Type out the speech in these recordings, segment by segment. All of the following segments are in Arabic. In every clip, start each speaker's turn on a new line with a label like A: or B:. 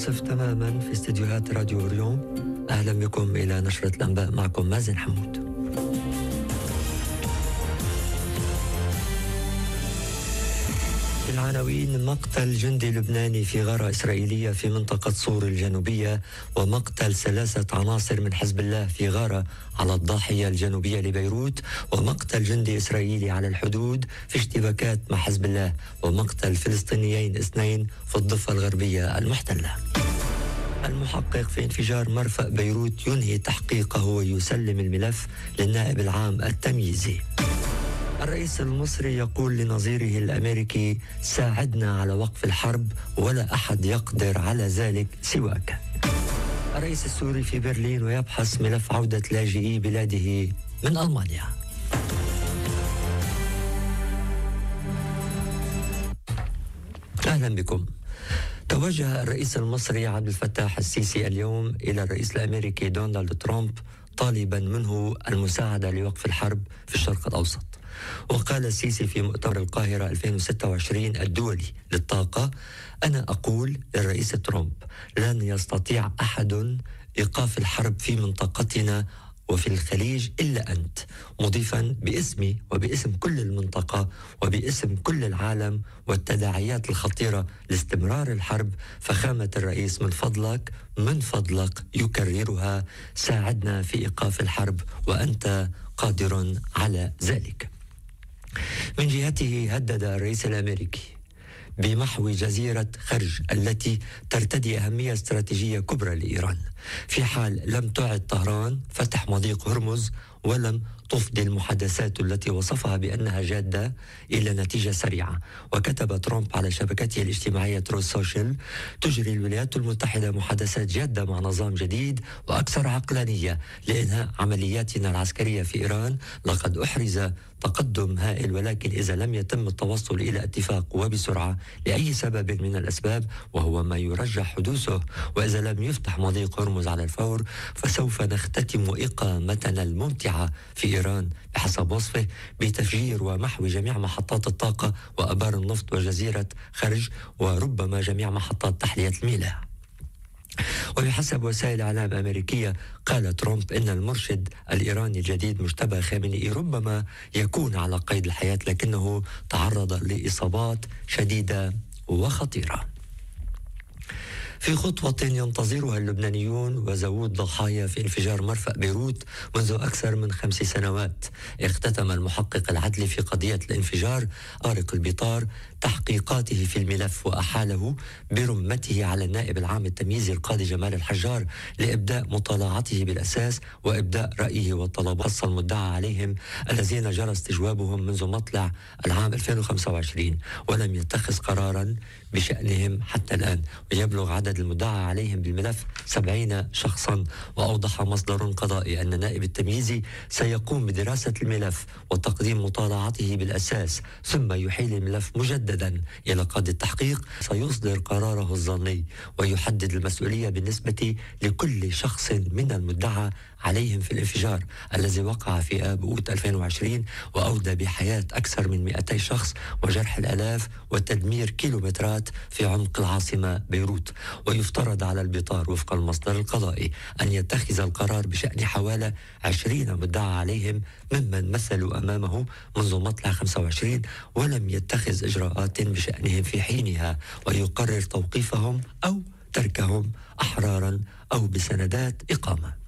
A: منتصف تماما في استديوهات راديو أوريون. أهلا بكم إلى نشرة الأنباء، معكم مازن حمود. العناوين: مقتل جندي لبناني في غارة إسرائيلية في منطقة صور الجنوبية، ومقتل 3 عناصر من حزب الله في غارة على الضاحية الجنوبية لبيروت، ومقتل جندي إسرائيلي على الحدود في اشتباكات مع حزب الله، ومقتل فلسطينيين 2 في الضفة الغربية المحتلة. المحقق في انفجار مرفأ بيروت ينهي تحقيقه ويسلم الملف للنائب العام التمييزي. الرئيس المصري يقول لنظيره الأمريكي: ساعدنا على وقف الحرب ولا أحد يقدر على ذلك سواك. الرئيس السوري في برلين ويبحث ملف عودة لاجئي بلاده من ألمانيا. أهلا بكم. توجه الرئيس المصري عبد الفتاح السيسي اليوم إلى الرئيس الأمريكي دونالد ترامب طالبا منه المساعدة لوقف الحرب في الشرق الأوسط. وقال السيسي في مؤتمر القاهرة 2026 الدولي للطاقة: أنا أقول للرئيس ترامب لن يستطيع أحد إيقاف الحرب في منطقتنا وفي الخليج إلا أنت، مضيفا باسمي وباسم كل المنطقة وباسم كل العالم والتداعيات الخطيرة لاستمرار الحرب، فخامة الرئيس من فضلك يكررها: ساعدنا في إيقاف الحرب وأنت قادر على ذلك. من جهته هدد الرئيس الأمريكي بمحو جزيرة خرج التي ترتدي أهمية استراتيجية كبرى لإيران في حال لم تعد طهران فتح مضيق هرمز ولم تفضي المحادثات التي وصفها بأنها جادة إلى نتيجة سريعة. وكتب ترامب على شبكته الاجتماعية تروث سوشيال: تجري الولايات المتحدة محادثات جادة مع نظام جديد وأكثر عقلانية لإنهاء عملياتنا العسكرية في إيران. لقد أحرز تقدم هائل، ولكن إذا لم يتم التوصل إلى اتفاق وبسرعة لأي سبب من الأسباب وهو ما يرجح حدوثه، وإذا لم يفتح مضيق هرمز على الفور، فسوف نختتم إقامتنا الممتعة في إيران بحسب وصفه بتفجير ومحو جميع محطات الطاقة وأبار النفط وجزيرة خرج وربما جميع محطات تحلية المياه. وبحسب وسائل إعلام أمريكية قال ترامب إن المرشد الإيراني الجديد مجتبى خامنئي ربما يكون على قيد الحياة، لكنه تعرض لإصابات شديدة وخطيرة. في خطوة ينتظرها اللبنانيون وذوو الضحايا في انفجار مرفأ بيروت منذ أكثر من 5 سنوات، اختتم المحقق العدلي في قضية الانفجار طارق البطار تحقيقاته في الملف وأحاله برمته على النائب العام التمييزي القاضي جمال الحجار لإبداء مطالعته بالأساس وإبداء رأيه والطلبات المدعى عليهم الذين جرى استجوابهم منذ مطلع العام 2025 ولم يتخذ قرارا بشأنهم حتى الآن، ويبلغ عدد المدعى عليهم بالملف 70 شخصا. وأوضح مصدر قضائي أن النائب التمييزي سيقوم بدراسة الملف وتقديم مطالعته بالأساس ثم يحيل الملف مجددا إلى قاضي التحقيق، سيصدر قراره الظني ويحدد المسؤولية بالنسبة لكل شخص من المدعى عليهم في الانفجار الذي وقع في آب أوت 2020 وأودى بحياة أكثر من 200 شخص وجرح الآلاف وتدمير كيلومترات في عمق العاصمة بيروت. ويفترض على البطار وفق المصدر القضائي أن يتخذ القرار بشأن حوالي 20 مدعى عليهم ممن مثلوا أمامه منذ مطلع 25 ولم يتخذ إجراءات بشأنهم في حينها، ويقرر توقيفهم أو تركهم أحرارا أو بسندات إقامة.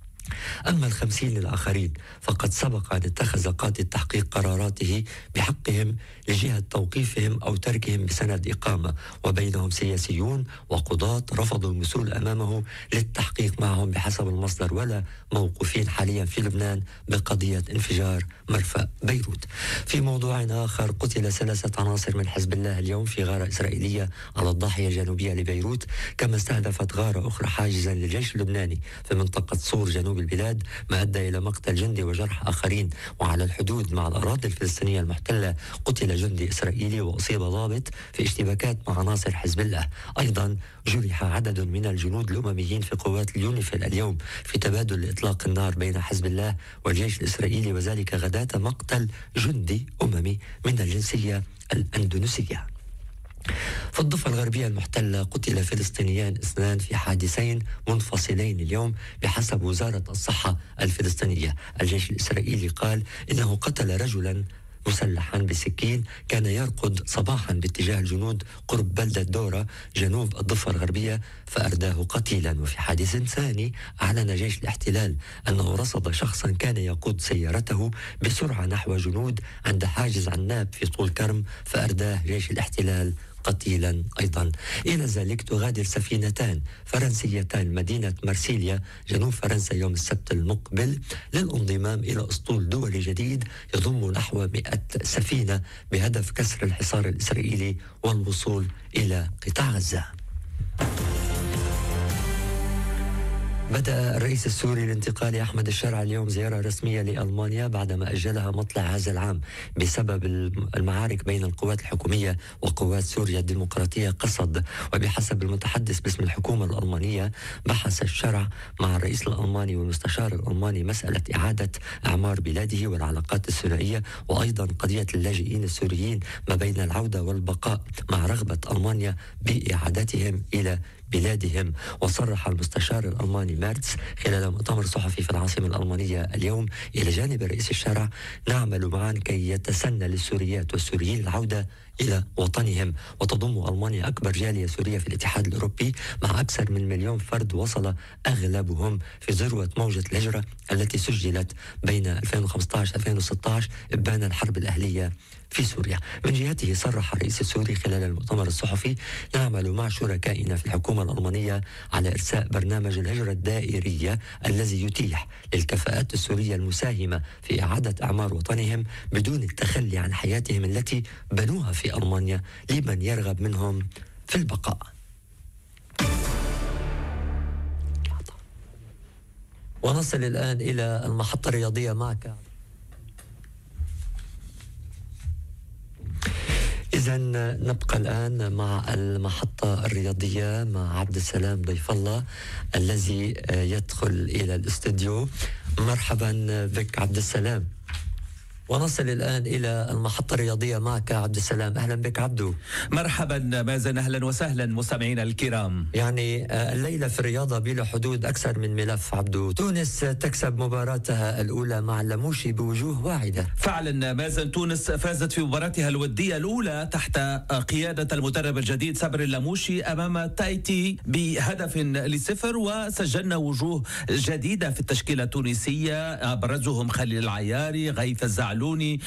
A: أما 50 الآخرين فقد سبق أن اتخذ قاضي التحقيق قراراته بحقهم لجهة توقيفهم أو تركهم بسند إقامة، وبينهم سياسيون وقضاة رفضوا المسؤول أمامه للتحقيق معهم بحسب المصدر، ولا موقوفين حاليا في لبنان بقضية انفجار مرفأ بيروت. في موضوع آخر، قتل 3 عناصر من حزب الله اليوم في غارة إسرائيلية على الضاحية الجنوبية لبيروت، كما استهدفت غارة أخرى حاجزا للجيش اللبناني في منطقة صور جنوب البلاد، ما أدى إلى مقتل جندي وجرح آخرين. وعلى الحدود مع الأراضي الفلسطينية المحتلة قتل جندي إسرائيلي وأصيب ضابط في اشتباكات مع عناصر حزب الله. أيضا جرح عدد من الجنود الأمميين في قوات اليونيفيل اليوم في تبادل إطلاق النار بين حزب الله والجيش الإسرائيلي، وذلك غداة مقتل جندي أممي من الجنسية الأندونيسية. في الضفة الغربية المحتلة قتل فلسطينيان 2 في حادثين منفصلين اليوم بحسب وزارة الصحة الفلسطينية. الجيش الإسرائيلي قال إنه قتل رجلا مسلحا بسكين كان يركض صباحا باتجاه الجنود قرب بلدة دورة جنوب الضفة الغربية فأرداه قتيلا. وفي حادث ثاني أعلن جيش الاحتلال أنه رصد شخصا كان يقود سيارته بسرعة نحو جنود عند حاجز عناب في طول كرم فأرداه جيش الاحتلال قتيلا أيضا. إلى ذلك تغادر سفينتان فرنسيتان مدينة مرسيليا جنوب فرنسا يوم السبت المقبل للانضمام إلى أسطول دولي جديد يضم نحو 100 سفينة بهدف كسر الحصار الإسرائيلي والوصول إلى قطاع غزة. بدأ الرئيس السوري الانتقالي أحمد الشرع اليوم زيارة رسمية لألمانيا بعدما أجلها مطلع هذا العام بسبب المعارك بين القوات الحكومية وقوات سوريا الديمقراطية قصد. وبحسب المتحدث باسم الحكومة الألمانية بحث الشرع مع الرئيس الألماني والمستشار الألماني مسألة إعادة أعمار بلاده والعلاقات الثنائية وأيضا قضية اللاجئين السوريين ما بين العودة والبقاء مع رغبة ألمانيا بإعادتهم إلى بلادهم. وصرح المستشار الألماني ميرتس خلال مؤتمر صحفي في العاصمة الألمانية اليوم إلى جانب رئيس الشرع نعمل معا كي يتسنى للسوريات والسوريين العودة إلى وطنهم. وتضم ألمانيا أكبر جالية سورية في الاتحاد الأوروبي مع أكثر من 1,000,000 فرد وصل أغلبهم في ذروة موجة الهجرة التي سجلت بين 2015-2016 إبان الحرب الأهلية في سوريا. من جهته صرح الرئيس السوري خلال المؤتمر الصحفي نعمل مع شركائنا في الحكومة الألمانية على إرساء برنامج الهجرة الدائرية الذي يتيح للكفاءات السورية المساهمة في إعادة أعمار وطنهم بدون التخلي عن حياتهم التي بنوها في ألمانيا لمن يرغب منهم في البقاء. ونصل الآن إلى المحطة الرياضية معك. إذا نبقى الآن مع المحطة الرياضية مع عبد السلام ضيف الله الذي يدخل إلى الاستوديو. مرحبا بك عبد السلام. ونصل الآن إلى المحطة الرياضية معك عبد السلام. أهلا بك عبدو.
B: مرحبا مازن، أهلا وسهلا مستمعينا الكرام.
A: يعني الليلة في الرياضة بلا حدود أكثر من ملف عبدو. تونس تكسب مباراتها الأولى مع اللاموشي بوجوه واعدة.
B: فعلا مازن، تونس فازت في مباراتها الودية الأولى تحت قيادة المدرب الجديد صبري اللاموشي أمام تايتي بهدف ل0 وسجلنا وجوه جديدة في التشكيلة التونسية أبرزهم خليل العياري، غيث الزعلوني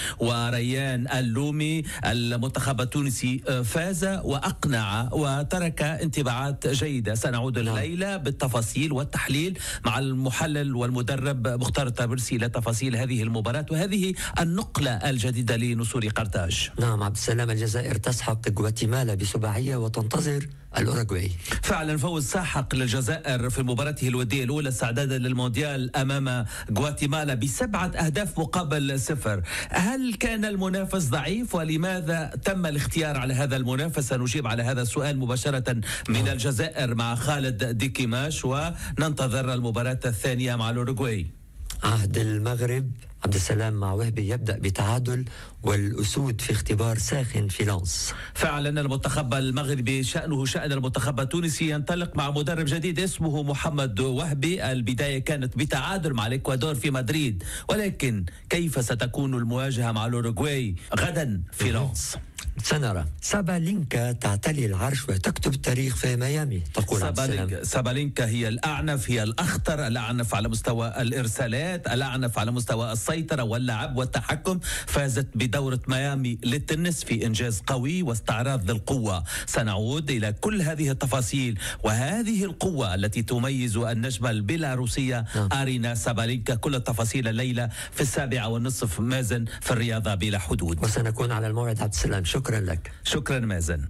B: وريان اللومي. المنتخب التونسي فاز وأقنع وترك انطباعات جيدة. سنعود الليلة بالتفاصيل والتحليل مع المحلل والمدرب مختار الطابرسي لتفاصيل هذه المباراة وهذه النقلة الجديدة لنسور قرطاج.
A: نعم عبد السلام، الجزائر تسحق غواتيمالا بسباعية وتنتظر الأوروغواي.
B: فعلا فوز ساحق للجزائر في مباراته الودية الأولى استعدادا للمونديال أمام غواتيمالا ب7 أهداف مقابل 0. هل كان المنافس ضعيف ولماذا تم الاختيار على هذا المنافس؟ سنجيب على هذا السؤال مباشرة من الجزائر مع خالد ديكيماش وننتظر المباراة الثانية مع الأوروغواي.
A: عهد المغرب عبد السلام مع وهبي يبدأ بتعادل والأسود في اختبار ساخن في لانس.
B: فعلا المنتخب المغربي شأنه شأن المنتخب التونسي، ينطلق مع مدرب جديد اسمه محمد وهبي. البداية كانت بتعادل مع الإكوادور في مدريد، ولكن كيف ستكون المواجهة مع الأوروغواي غدا في لانس؟
A: سنرى. سابالينكا تعتلي العرش وتكتب التاريخ في ميامي، تقول
B: سابالينكا هي الأعنف، هي الأخطر، الأعنف على مستوى الإرسالات، الأعنف على مستوى السيطرة واللعب والتحكم. فازت بدورة ميامي للتنس في إنجاز قوي واستعراض للقوة. سنعود إلى كل هذه التفاصيل وهذه القوة التي تميز النجمة البيلاروسية أرينا سابالينكا. كل التفاصيل الليلة في 7:30 مازن في الرياضة بلا حدود،
A: وسنكون على الموعد. عبد السلام شكرا لك.
B: شكرا مازن.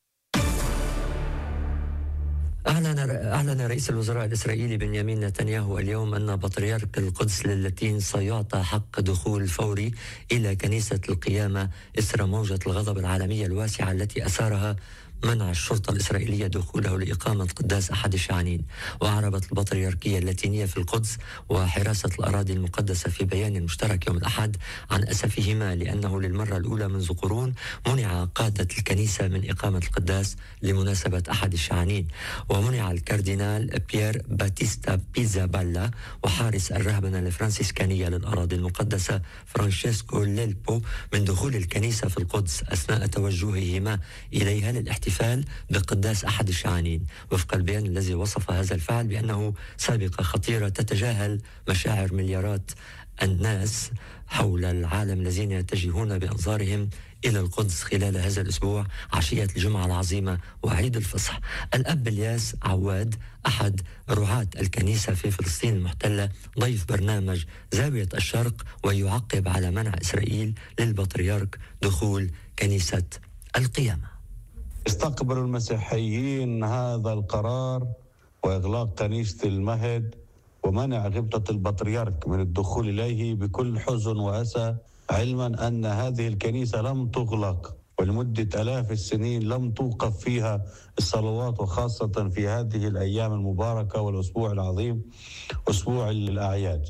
A: أعلن رئيس الوزراء الإسرائيلي بنيامين نتنياهو اليوم أن بطريرك القدس للاتين سيعطى حق دخول فوري إلى كنيسة القيامة إثر موجة الغضب العالمية الواسعة التي أثارها منع الشرطة الإسرائيلية دخوله لإقامة قداس أحد الشعنين. وأعربت البطريركية اللاتينية في القدس وحراسة الأراضي المقدسة في بيان مشترك يوم الأحد عن أسفهما لأنه للمرة الأولى منذ قرون منع قادة الكنيسة من إقامة القداس لمناسبة أحد الشعنين. ومنع الكاردينال بيير باتيستا بيزابالا وحارس الرهبنة الفرنسيسكانية للأراضي المقدسة فرانشيسكو ليلبو من دخول الكنيسة في القدس أثناء توجههما إليها للاحتفال بقداس أحد الشعنين، وفق البيان الذي وصف هذا الفعل بأنه سابقة خطيرة تتجاهل مشاعر مليارات الناس حول العالم الذين يتجهون بأنظارهم إلى القدس خلال هذا الأسبوع عشية الجمعة العظيمة وعيد الفصح. الأب الياس عواد أحد رعاة الكنيسة في فلسطين المحتلة ضيف برنامج زاوية الشرق ويعقب على منع إسرائيل للبطريرك دخول كنيسة القيامة.
C: استقبل المسيحيين هذا القرار وإغلاق كنيسة المهد ومنع غبطة البطريرك من الدخول إليه بكل حزن وأسى، علما أن هذه الكنيسة لم تغلق ولمدة آلاف السنين لم توقف فيها الصلوات، وخاصة في هذه الأيام المباركة والأسبوع العظيم أسبوع الأعياد.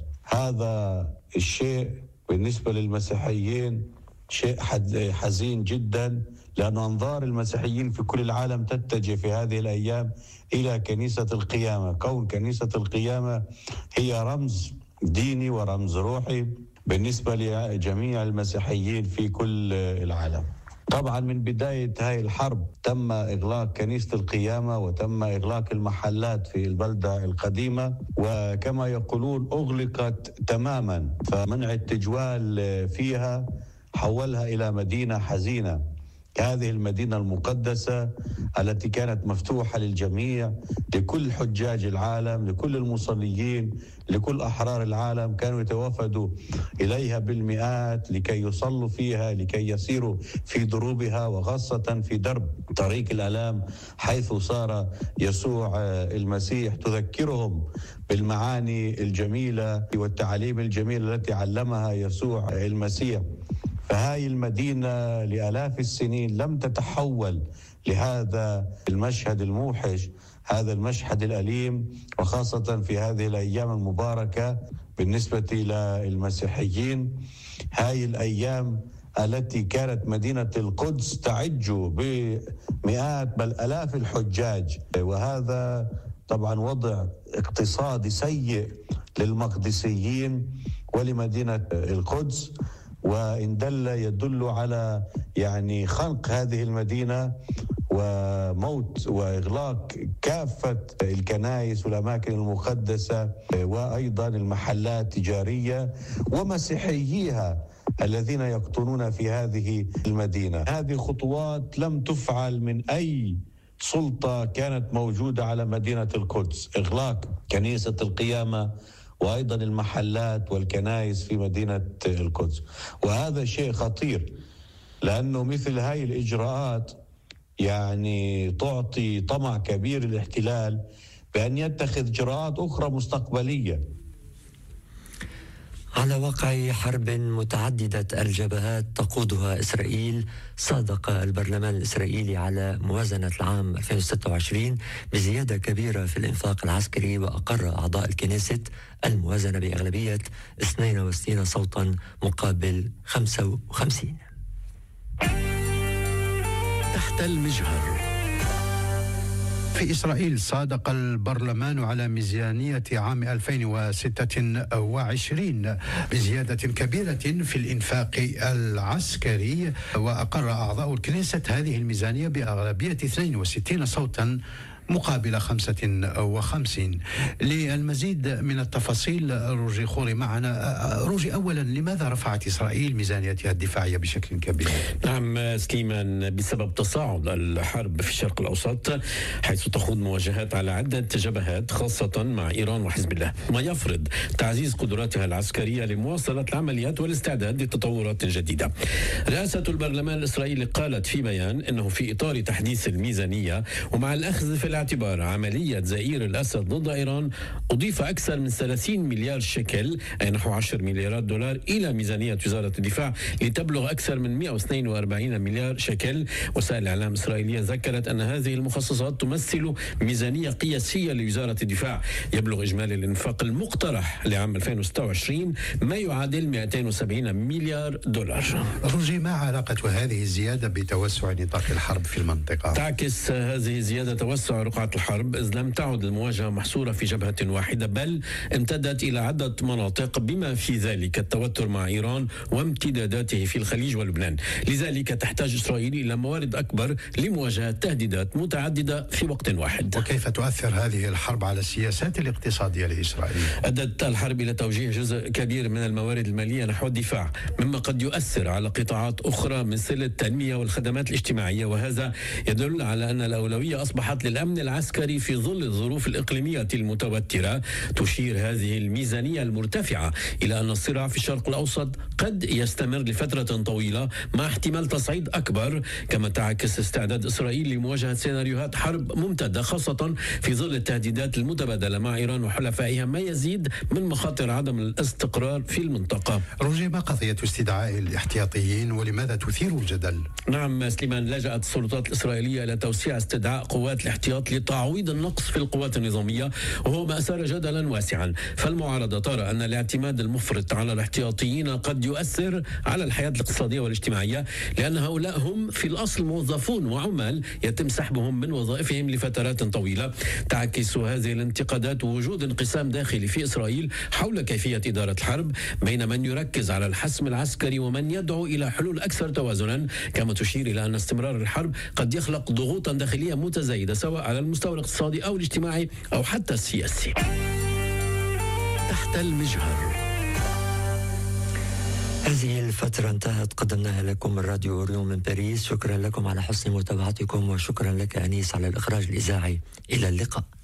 C: هذا الشيء بالنسبة للمسيحيين شيء حزين جدا، لأن أنظار المسيحيين في كل العالم تتجه في هذه الأيام إلى كنيسة القيامة، كون كنيسة القيامة هي رمز ديني ورمز روحي بالنسبة لجميع المسيحيين في كل العالم. طبعا من بداية هاي الحرب تم إغلاق كنيسة القيامة وتم إغلاق المحلات في البلدة القديمة، وكما يقولون أغلقت تماما، فمنع التجوال فيها حولها إلى مدينة حزينة. هذه المدينة المقدسة التي كانت مفتوحة للجميع، لكل حجاج العالم، لكل المصليين، لكل أحرار العالم، كانوا يتوافدوا إليها بالمئات لكي يصلوا فيها، لكي يسيروا في دروبها، وخاصة في درب طريق الآلام حيث صار يسوع المسيح، تذكرهم بالمعاني الجميلة والتعاليم الجميلة التي علمها يسوع المسيح. فهاي المدينة لآلاف السنين لم تتحول لهذا المشهد الموحش، هذا المشهد الأليم، وخاصة في هذه الأيام المباركة بالنسبة للمسيحيين. هاي الأيام التي كانت مدينة القدس تعج بمئات بل آلاف الحجاج، وهذا طبعا وضع اقتصادي سيء للمقدسيين ولمدينة القدس، وإن يدل على خنق هذه المدينة وموت وإغلاق كافة الكنائس والأماكن المقدسة وأيضا المحلات التجارية ومسيحييها الذين يقطنون في هذه المدينة. هذه خطوات لم تفعل من أي سلطة كانت موجودة على مدينة القدس، إغلاق كنيسة القيامة وأيضا المحلات والكنائس في مدينة القدس، وهذا شيء خطير، لأنه مثل هاي الإجراءات تعطي طمع كبير للاحتلال بأن يتخذ إجراءات أخرى مستقبلية.
A: على واقع حرب متعددة الجبهات تقودها إسرائيل، صادق البرلمان الإسرائيلي على موازنة العام 2026 بزيادة كبيرة في الإنفاق العسكري، وأقر أعضاء الكنيست الموازنة بأغلبية 62 صوتا مقابل 55.
D: تحت المجهر. في إسرائيل صادق البرلمان على ميزانية عام 2026 بزيادة كبيرة في الإنفاق العسكري، وأقر أعضاء الكنيست هذه الميزانية بأغلبية 62 صوتا مقابل 55. للمزيد من التفاصيل روجي خوري معنا. روجي، أولا لماذا رفعت إسرائيل ميزانيتها الدفاعية بشكل كبير؟
E: نعم سليمان، بسبب تصاعد الحرب في الشرق الأوسط، حيث تخوض مواجهات على عدة جبهات خاصة مع إيران وحزب الله، ما يفرض تعزيز قدراتها العسكرية لمواصلة العمليات والاستعداد لتطورات جديدة. رئاسة البرلمان الإسرائيلي قالت في بيان أنه في إطار تحديث الميزانية ومع الأخذ في الاعتبار عملية زئير الأسد ضد إيران، أضيف أكثر من 30 مليار شيكل أي نحو 10 مليارات دولار إلى ميزانية وزارة الدفاع لتبلغ أكثر من 142 مليار شيكل. وسائل إعلام إسرائيلية ذكرت أن هذه المخصصات تمثل ميزانية قياسية لوزارة الدفاع. يبلغ إجمالي الإنفاق المقترح لعام 2026 ما يعادل 270 مليار دولار.
D: روجي، ما علاقة هذه الزيادة بتوسع نطاق الحرب في المنطقة؟
E: تعكس هذه الزيادة توسع رقعة الحرب، إذ لم تعد المواجهة محصورة في جبهة واحدة، بل امتدت إلى عدة مناطق بما في ذلك التوتر مع إيران وامتداداته في الخليج ولبنان. لذلك تحتاج إسرائيل إلى موارد أكبر لمواجهة تهديدات متعددة في وقت واحد.
D: وكيف تؤثر هذه الحرب على السياسات الاقتصادية لإسرائيل؟
E: أدت الحرب إلى توجيه جزء كبير من الموارد المالية نحو الدفاع، مما قد يؤثر على قطاعات أخرى مثل التنمية والخدمات الاجتماعية، وهذا يدل على أن الأولوية أصبحت للأمن العسكري في ظل الظروف الإقليمية المتوترة. تشير هذه الميزانية المرتفعة إلى أن الصراع في الشرق الأوسط قد يستمر لفترة طويلة مع احتمال تصعيد أكبر، كما تعكس استعداد إسرائيل لمواجهة سيناريوهات حرب ممتدة خاصة في ظل التهديدات المتبادلة مع إيران وحلفائها، ما يزيد من مخاطر عدم الاستقرار في المنطقة.
D: روجي، ما قضية استدعاء الاحتياطيين ولماذا تثير الجدل؟
E: نعم سليمان، لجأت السلطات الإسرائيلية إلى توسيع استدعاء قوات الاحتياط لتعويض النقص في القوات النظامية، وهو ما أثار جدلا واسعا. فالمعارضة ترى أن الاعتماد المفرط على الاحتياطيين قد يؤثر على الحياة الاقتصادية والاجتماعية، لأن هؤلاء هم في الأصل موظفون وعمال يتم سحبهم من وظائفهم لفترات طويلة. تعكس هذه الانتقادات وجود انقسام داخلي في إسرائيل حول كيفية إدارة الحرب بين من يركز على الحسم العسكري ومن يدعو إلى حلول أكثر توازنا، كما تشير إلى أن استمرار الحرب قد يخلق ضغوطا داخلية متزايدة سواء على المستوى الاقتصادي أو الاجتماعي أو حتى السياسي.
F: تحت المجهر.
A: هذه الفترة انتهت، قدمناها لكم من راديو أوريون من باريس. شكرا لكم على حسن متابعتكم، وشكرا لك أنيس على الإخراج الإذاعي. إلى اللقاء.